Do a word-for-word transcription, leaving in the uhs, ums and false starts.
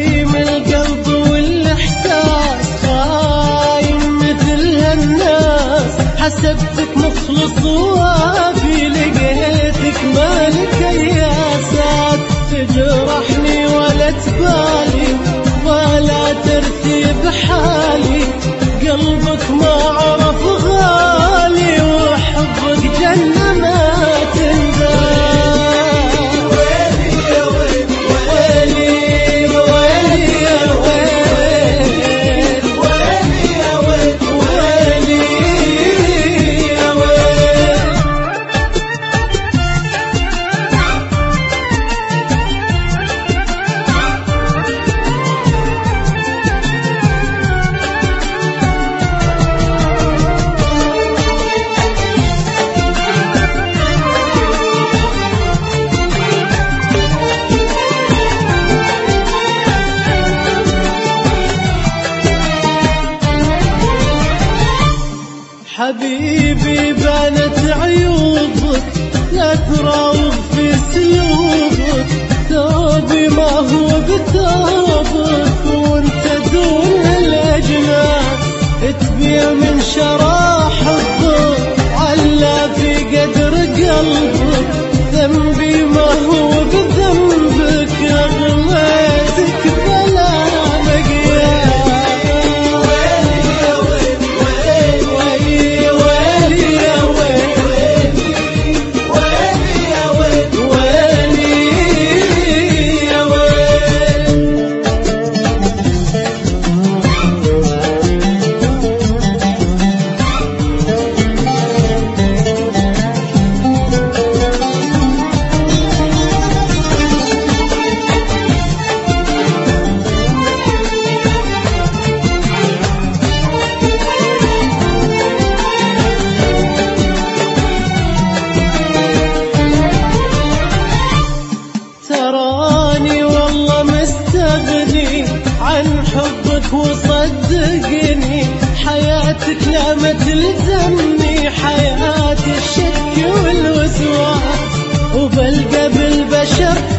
سليم القلب والإحساس، خاين مثل هالناس، حسبتك مخلص ووافي، لقيتك مالك أياسات، تجرحني ولا تبالي ولا ترتيب حالي، قلبك ما عرف غالي وحبك جنة ما تنزال. حبيبي بانت عيوبك، لا تراوغ في سلوبك، ثوبي ما هو بثوبك، وانت دون الأجناس، تبيع من شراح الضوء، علا في قدر قلبك، ذنبي ما هو بذنبك، أغميتك بلا مقياس. تراني والله مستغني عن حبك، وصدقني حياتك لا ما تلزمني، حياتي الشك والوسواس، وبلقى بالبشر